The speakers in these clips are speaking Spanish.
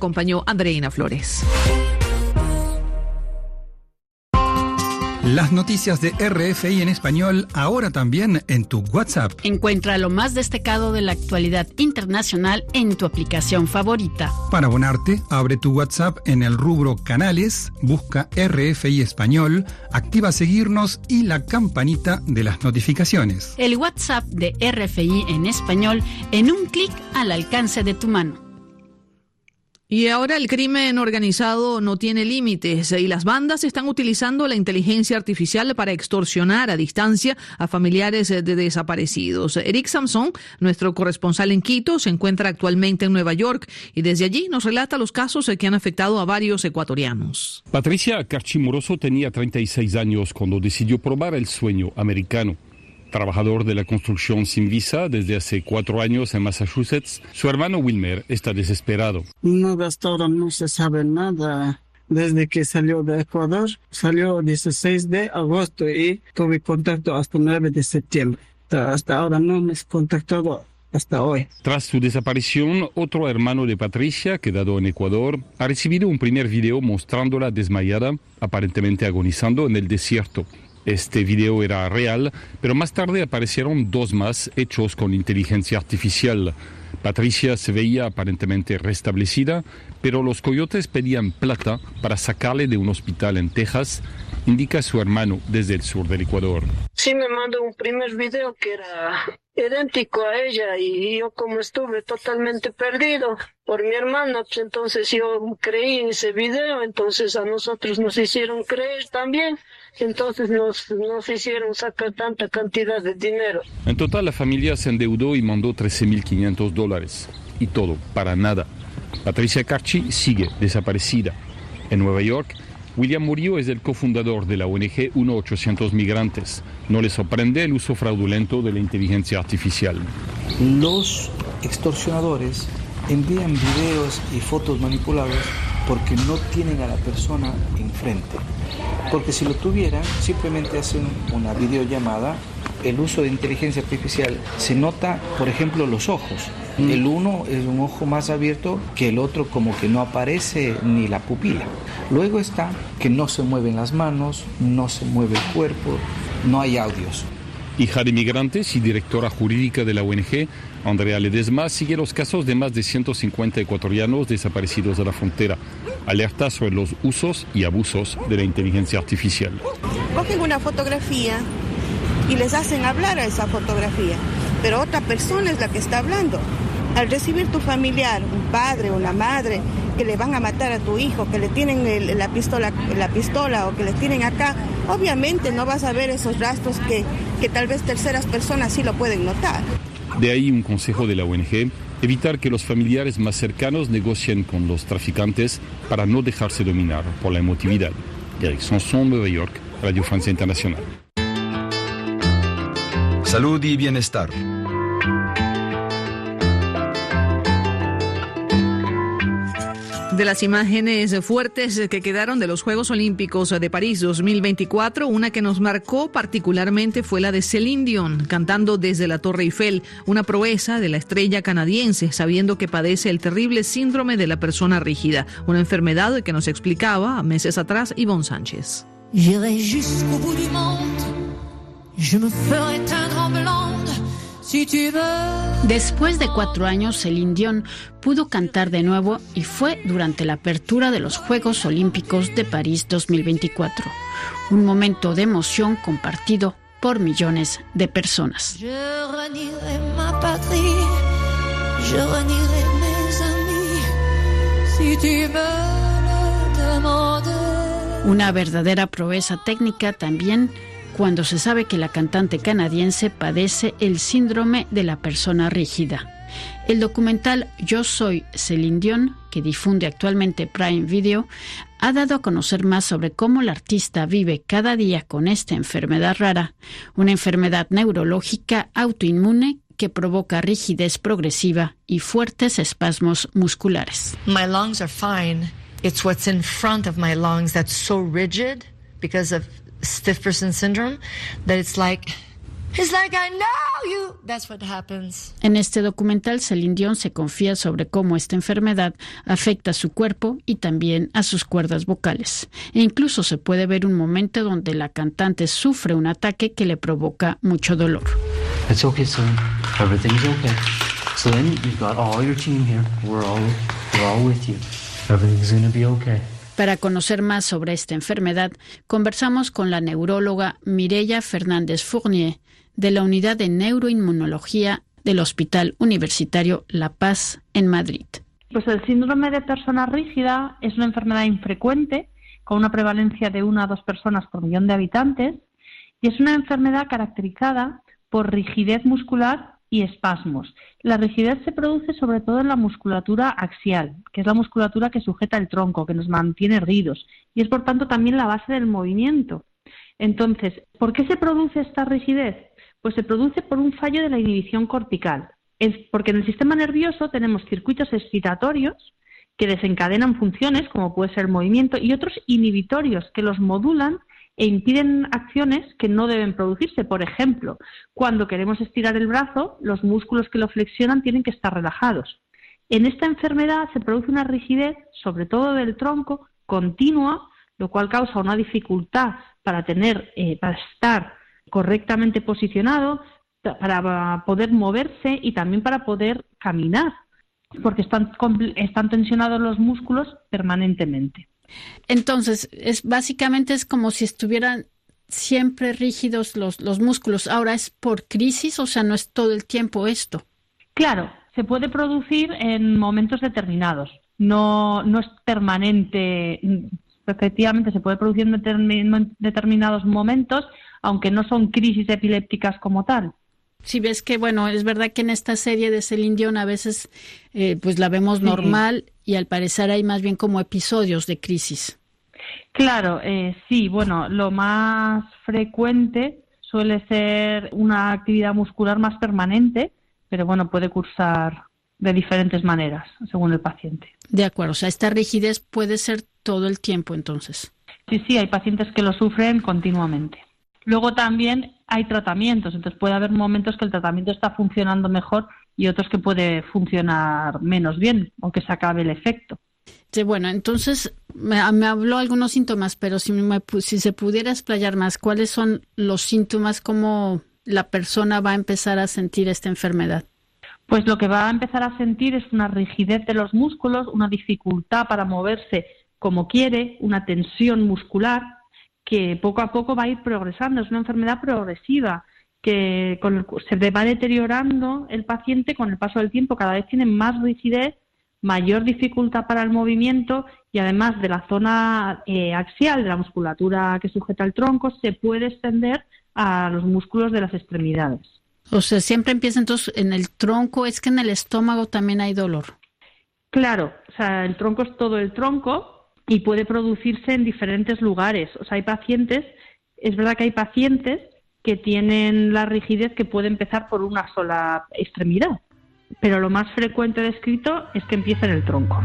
acompañó Andreina Flores. Las noticias de RFI en español ahora también en tu WhatsApp. Encuentra lo más destacado de la actualidad internacional en tu aplicación favorita. Para abonarte, abre tu WhatsApp en el rubro Canales, busca RFI Español, activa seguirnos y la campanita de las notificaciones. El WhatsApp de RFI en español en un clic al alcance de tu mano. Y ahora el crimen organizado no tiene límites y las bandas están utilizando la inteligencia artificial para extorsionar a distancia a familiares de desaparecidos. Eric Samson, nuestro corresponsal en Quito, se encuentra actualmente en Nueva York y desde allí nos relata los casos que han afectado a varios ecuatorianos. Patricia Carchi Moroso tenía 36 años cuando decidió probar el sueño americano. Trabajador de la construcción sin visa desde hace 4 años en Massachusetts, su hermano Wilmer está desesperado. No, hasta ahora no se sabe nada. Desde que salió de Ecuador, salió el 16 de agosto y tuve contacto hasta el 9 de septiembre. Hasta ahora no me he contactado hasta hoy. Tras su desaparición, otro hermano de Patricia, quedado en Ecuador, ha recibido un primer video mostrándola desmayada, aparentemente agonizando en el desierto. Este video era real, pero más tarde aparecieron 2 más hechos con inteligencia artificial. Patricia se veía aparentemente restablecida, pero los coyotes pedían plata para sacarle de un hospital en Texas, indica su hermano desde el sur del Ecuador. Sí, me mandó un primer video que era idéntico a ella y yo como estuve totalmente perdido por mi hermana, pues entonces yo creí en ese video, entonces a nosotros nos hicieron creer también, entonces nos hicieron sacar tanta cantidad de dinero. En total la familia se endeudó y mandó $13,500 y todo para nada. Patricia Carchi sigue desaparecida. En Nueva York, William Murillo es el cofundador de la ONG 1-800 Migrantes. No le sorprende el uso fraudulento de la inteligencia artificial. Los extorsionadores envían videos y fotos manipulados porque no tienen a la persona enfrente. Porque si lo tuvieran, simplemente hacen una videollamada. El uso de inteligencia artificial se nota, por ejemplo, los ojos. El uno es un ojo más abierto que el otro, como que no aparece ni la pupila. Luego está que no se mueven las manos, no se mueve el cuerpo, no hay audios. Hija de migrantes y directora jurídica de la ONG, Andrea Ledesma sigue los casos de más de 150 ecuatorianos desaparecidos de la frontera. Alerta sobre los usos y abusos de la inteligencia artificial. Cogen una fotografía y les hacen hablar a esa fotografía, pero otra persona es la que está hablando. Al recibir tu familiar, un padre o una madre, que le van a matar a tu hijo, que le tienen la pistola o que le tienen acá, obviamente no vas a ver esos rastros que tal vez terceras personas sí lo pueden notar. De ahí un consejo de la ONG, evitar que los familiares más cercanos negocien con los traficantes para no dejarse dominar por la emotividad. Eric Sanson, Nueva York, Radio Francia Internacional. Salud y bienestar. De las imágenes fuertes que quedaron de los Juegos Olímpicos de París 2024, una que nos marcó particularmente fue la de Céline Dion, cantando desde la Torre Eiffel, una proeza de la estrella canadiense, sabiendo que padece el terrible síndrome de la persona rígida, una enfermedad que nos explicaba meses atrás Ivonne Sánchez. J'irai jusqu'au bout du monde, je me ferai teindre en blonde. Después de 4 años, Céline Dion pudo cantar de nuevo y fue durante la apertura de los Juegos Olímpicos de París 2024. Un momento de emoción compartido por millones de personas. Je renierai ma patrie, je renierai mes amis, si tu me le demandes. Una verdadera proeza técnica también cuando se sabe que la cantante canadiense padece el síndrome de la persona rígida. El documental Yo soy Céline Dion, que difunde actualmente Prime Video, ha dado a conocer más sobre cómo la artista vive cada día con esta enfermedad rara, una enfermedad neurológica autoinmune que provoca rigidez progresiva y fuertes espasmos musculares. My lungs are fine. It's what's in front of my lungs that's so rigid because of stiff person syndrome that it's like It's like I know you. That's what happens. En este documental, Celine Dion se confía sobre cómo esta enfermedad afecta a su cuerpo y también a sus cuerdas vocales. E incluso se puede ver un momento donde la cantante sufre un ataque que le provoca mucho dolor. It's okay, Celine. Everything's okay. Celine, you've got all your team here. We're all with you. Everything's gonna be okay. Para conocer más sobre esta enfermedad, conversamos con la neuróloga Mireia Fernández Fournier, de la Unidad de Neuroinmunología del Hospital Universitario La Paz en Madrid. Pues el síndrome de persona rígida es una enfermedad infrecuente, con una prevalencia de 1 a 2 personas por millón de habitantes, y es una enfermedad caracterizada por rigidez muscular y espasmos. La rigidez se produce sobre todo en la musculatura axial, que es la musculatura que sujeta el tronco, que nos mantiene erguidos, y es por tanto también la base del movimiento. Entonces, ¿por qué se produce esta rigidez? Pues se produce por un fallo de la inhibición cortical. Es porque en el sistema nervioso tenemos circuitos excitatorios que desencadenan funciones, como puede ser el movimiento, y otros inhibitorios que los modulan e impiden acciones que no deben producirse. Por ejemplo, cuando queremos estirar el brazo, los músculos que lo flexionan tienen que estar relajados. En esta enfermedad se produce una rigidez, sobre todo del tronco, continua, lo cual causa una dificultad para estar correctamente posicionado, para poder moverse y también para poder caminar, porque están tensionados los músculos permanentemente. Entonces, básicamente es como si estuvieran siempre rígidos los músculos. Ahora, ¿es por crisis? O sea, no es todo el tiempo esto. Claro, se puede producir en momentos determinados. No es permanente. Efectivamente, se puede producir en determinados momentos, aunque no son crisis epilépticas como tal. Si ves que, bueno, es verdad que en esta serie de Celine Dion a veces pues la vemos normal y al parecer hay más bien como episodios de crisis. Claro, sí, bueno, lo más frecuente suele ser una actividad muscular más permanente, pero bueno, puede cursar de diferentes maneras según el paciente. De acuerdo, o sea, esta rigidez puede ser todo el tiempo entonces. Sí, hay pacientes que lo sufren continuamente. Luego también hay tratamientos, entonces puede haber momentos que el tratamiento está funcionando mejor y otros que puede funcionar menos bien o que se acabe el efecto. Sí, bueno, entonces me habló algunos síntomas, pero si se pudiera explayar más, ¿cuáles son los síntomas? ¿Cómo la persona va a empezar a sentir esta enfermedad? Pues lo que va a empezar a sentir es una rigidez de los músculos, una dificultad para moverse como quiere, una tensión muscular, que poco a poco va a ir progresando. Es una enfermedad progresiva que se va deteriorando el paciente con el paso del tiempo. Cada vez tiene más rigidez, mayor dificultad para el movimiento y además de la zona axial, de la musculatura que sujeta el tronco, se puede extender a los músculos de las extremidades. O sea, siempre empieza entonces en el tronco. ¿Es que en el estómago también hay dolor? Claro, o sea, el tronco es todo el tronco y puede producirse en diferentes lugares. O sea, es verdad que hay pacientes que tienen la rigidez que puede empezar por una sola extremidad, pero lo más frecuente descrito es que empieza en el tronco.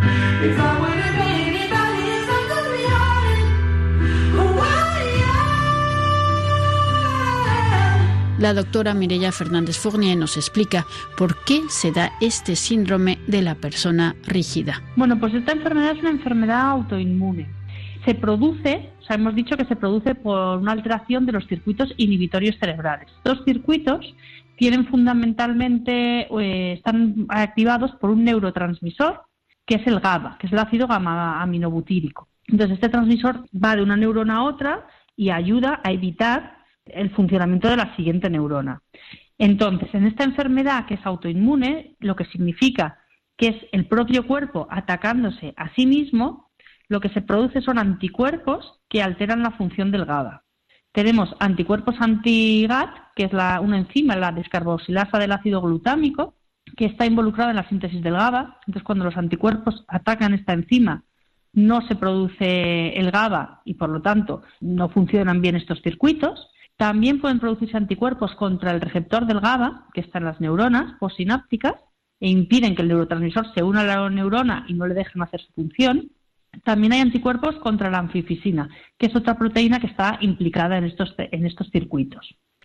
La doctora Mireia Fernández Fournier nos explica por qué se da este síndrome de la persona rígida. Bueno, pues esta enfermedad es una enfermedad autoinmune. Se produce, o sea, hemos dicho que se produce por una alteración de los circuitos inhibitorios cerebrales. Estos circuitos tienen fundamentalmente, están activados por un neurotransmisor, que es el GABA, que es el ácido gamma-aminobutírico. Entonces, este transmisor va de una neurona a otra y ayuda a evitar el funcionamiento de la siguiente neurona. Entonces, en esta enfermedad que es autoinmune, lo que significa que es el propio cuerpo atacándose a sí mismo, lo que se produce son anticuerpos que alteran la función del GABA. Tenemos anticuerpos anti-GAT, que es una enzima, la descarboxilasa del ácido glutámico, que está involucrada en la síntesis del GABA. Entonces, cuando los anticuerpos atacan esta enzima, no se produce el GABA y, por lo tanto, no funcionan bien estos circuitos. También pueden producirse anticuerpos contra el receptor del GABA, que está en las neuronas postsinápticas, e impiden que el neurotransmisor se una a la neurona y no le dejen hacer su función. También hay anticuerpos contra la anfifisina, que es otra proteína que está implicada en estos circuitos.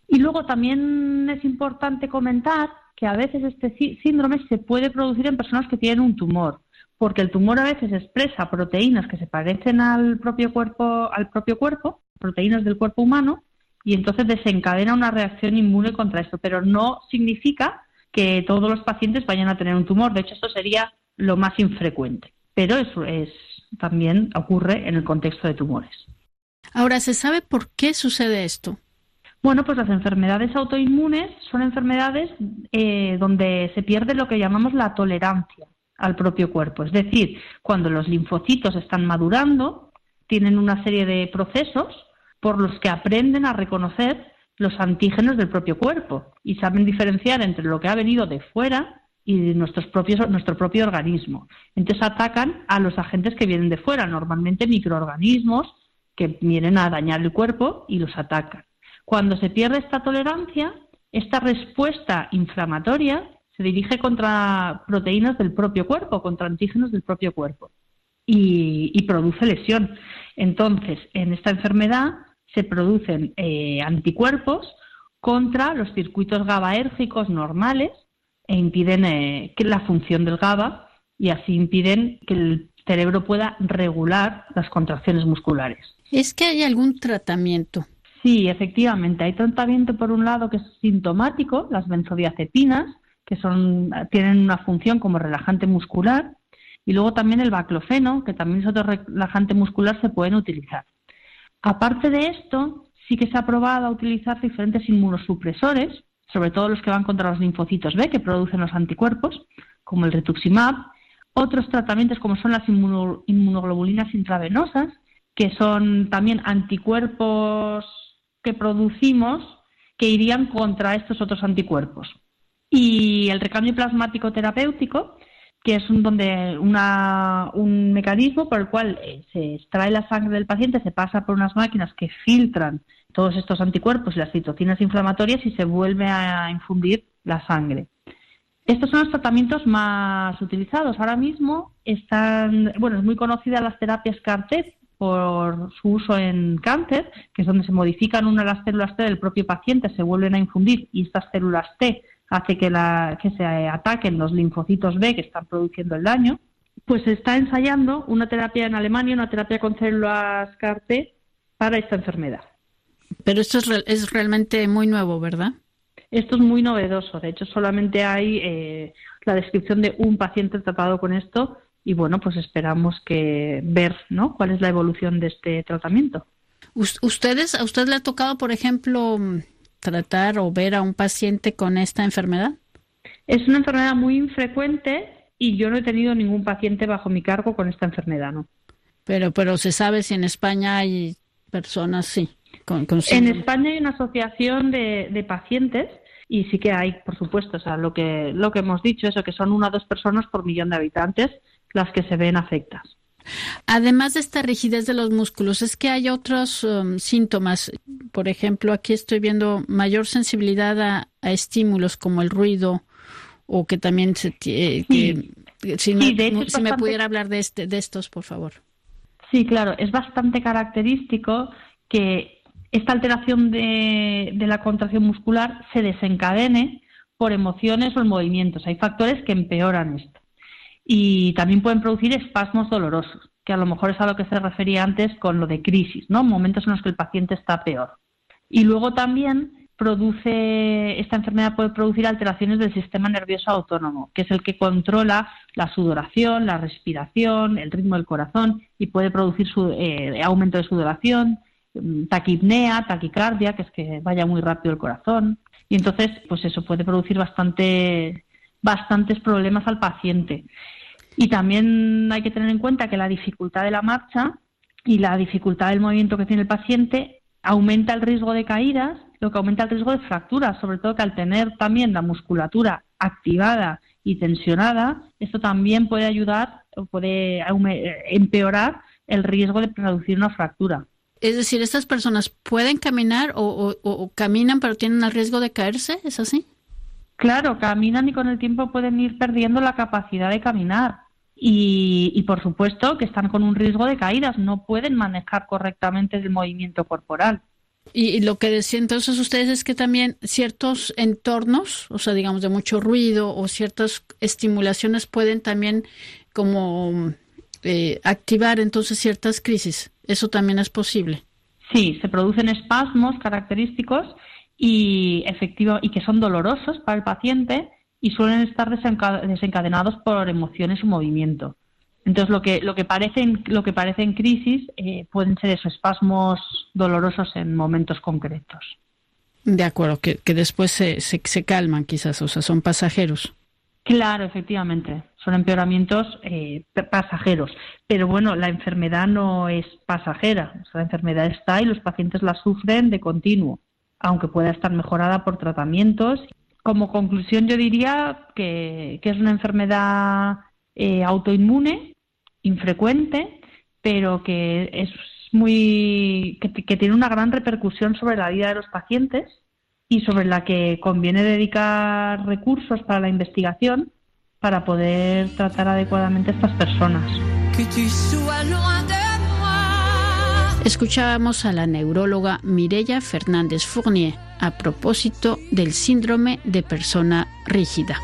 Y luego también es importante comentar que a veces este síndrome se puede producir en personas que tienen un tumor, porque el tumor a veces expresa proteínas que se parecen al propio cuerpo, proteínas del cuerpo humano, y entonces desencadena una reacción inmune contra esto, pero no significa que todos los pacientes vayan a tener un tumor. De hecho, esto sería lo más infrecuente, pero eso también ocurre en el contexto de tumores. Ahora, ¿se sabe por qué sucede esto? Bueno, pues las enfermedades autoinmunes son enfermedades donde se pierde lo que llamamos la tolerancia al propio cuerpo. Es decir, cuando los linfocitos están madurando, tienen una serie de procesos por los que aprenden a reconocer los antígenos del propio cuerpo y saben diferenciar entre lo que ha venido de fuera y nuestro propio organismo. Entonces atacan a los agentes que vienen de fuera, normalmente microorganismos que vienen a dañar el cuerpo y los atacan. Cuando se pierde esta tolerancia, esta respuesta inflamatoria se dirige contra proteínas del propio cuerpo, contra antígenos del propio cuerpo y produce lesión. Entonces, en esta enfermedad se producen anticuerpos contra los circuitos GABAérgicos normales e impiden que la función del GABA y así impiden que el cerebro pueda regular las contracciones musculares. ¿Es que hay algún tratamiento? Sí, efectivamente. Hay tratamiento, por un lado, que es sintomático, las benzodiazepinas, que tienen una función como relajante muscular, y luego también el baclofeno, que también es otro relajante muscular, se pueden utilizar. Aparte de esto, sí que se ha probado a utilizar diferentes inmunosupresores, sobre todo los que van contra los linfocitos B, que producen los anticuerpos, como el rituximab. Otros tratamientos, como son las inmunoglobulinas intravenosas, que son también anticuerpos que producimos que irían contra estos otros anticuerpos. Y el recambio plasmático terapéutico, que es un mecanismo por el cual se extrae la sangre del paciente, se pasa por unas máquinas que filtran todos estos anticuerpos y las citocinas inflamatorias y se vuelve a infundir la sangre. Estos son los tratamientos más utilizados. Ahora mismo es muy conocida las terapias CAR-T por su uso en cáncer, que es donde se modifican una de las células T del propio paciente, se vuelven a infundir y estas células T hace que se ataquen los linfocitos B que están produciendo el daño. Pues se está ensayando una terapia en Alemania, una terapia con células CAR-T para esta enfermedad. Pero esto es realmente muy nuevo, ¿verdad? Esto es muy novedoso. De hecho, solamente hay la descripción de un paciente tratado con esto y, bueno, pues esperamos ver, ¿no?, cuál es la evolución de este tratamiento. ¿A usted le ha tocado, por ejemplo, tratar o ver a un paciente con esta enfermedad? Es una enfermedad muy infrecuente y yo no he tenido ningún paciente bajo mi cargo con esta enfermedad, ¿no? Pero se sabe si en España hay personas, sí. En España hay una asociación de pacientes y sí que hay, por supuesto, o sea, lo que hemos dicho, eso que son 1 o 2 personas por millón de habitantes las que se ven afectadas. Además de esta rigidez de los músculos, ¿es que hay otros síntomas? Por ejemplo, aquí estoy viendo mayor sensibilidad a estímulos como el ruido o que también si me pudiera hablar de estos, por favor. Sí, claro, es bastante característico que esta alteración de la contracción muscular se desencadene por emociones o en movimientos. Hay factores que empeoran esto. Y también pueden producir espasmos dolorosos, que a lo mejor es a lo que se refería antes con lo de crisis, ¿no? Momentos en los que el paciente está peor. Y luego también esta enfermedad puede producir alteraciones del sistema nervioso autónomo, que es el que controla la sudoración, la respiración, el ritmo del corazón y puede producir aumento de sudoración, taquipnea, taquicardia, que es que vaya muy rápido el corazón. Y entonces, pues eso puede producir bastantes problemas al paciente. Y también hay que tener en cuenta que la dificultad de la marcha y la dificultad del movimiento que tiene el paciente aumenta el riesgo de caídas, lo que aumenta el riesgo de fracturas, sobre todo que al tener también la musculatura activada y tensionada, esto también puede ayudar o puede empeorar el riesgo de producir una fractura. Es decir, ¿estas personas pueden caminar o caminan pero tienen el riesgo de caerse? ¿Es así? Claro, caminan y con el tiempo pueden ir perdiendo la capacidad de caminar y por supuesto que están con un riesgo de caídas, no pueden manejar correctamente el movimiento corporal. Y lo que decían entonces ustedes es que también ciertos entornos, o sea, digamos de mucho ruido o ciertas estimulaciones pueden también como activar entonces ciertas crisis. ¿Eso también es posible? Sí, se producen espasmos característicos y que son dolorosos para el paciente y suelen estar desencadenados por emociones o movimiento. Entonces, lo que parece en crisis pueden ser esos espasmos dolorosos en momentos concretos. De acuerdo, que después se calman quizás, o sea, son pasajeros. Claro, efectivamente, son empeoramientos pasajeros. Pero bueno, la enfermedad no es pasajera. O sea, la enfermedad está y los pacientes la sufren de continuo, aunque pueda estar mejorada por tratamientos. Como conclusión, yo diría que es una enfermedad autoinmune, infrecuente, pero que es que tiene una gran repercusión sobre la vida de los pacientes y sobre la que conviene dedicar recursos para la investigación para poder tratar adecuadamente a estas personas. Escuchábamos a la neuróloga Mireia Fernández Fournier a propósito del síndrome de persona rígida.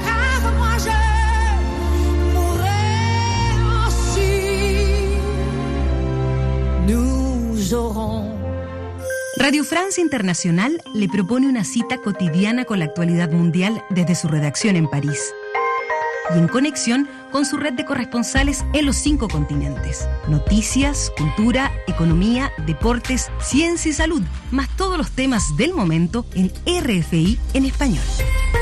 Radio Francia Internacional le propone una cita cotidiana con la actualidad mundial desde su redacción en París y en conexión con su red de corresponsales en los 5 continentes. Noticias, cultura, economía, deportes, ciencia y salud, más todos los temas del momento en RFI en español.